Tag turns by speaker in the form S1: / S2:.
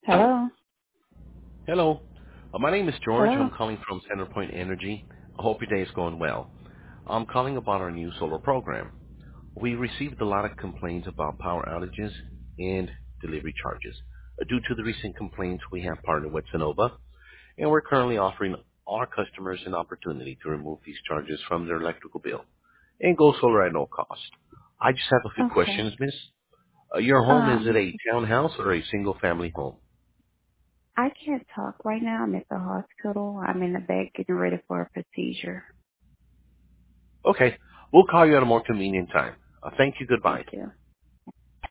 S1: Hello.
S2: Hello. My name is George.
S1: Hello.
S2: I'm calling from CenterPoint Energy. I hope your day is going well. I'm calling about our new solar program. We received a lot of complaints about power outages and delivery charges. Due to the recent complaints, we have partnered with Sonova, and we're currently offering our customers an opportunity to remove these charges from their electrical bill and go solar at no cost. I just have a few
S1: Okay.
S2: questions, miss. Your home, is it
S1: Um,
S2: a townhouse or a single-family home?
S1: I can't talk right now. I'm at the hospital. I'm in the bed getting ready for a procedure.
S2: Okay. We'll call you at a more convenient time. Thank you.
S1: Thank
S2: Goodbye.
S1: you.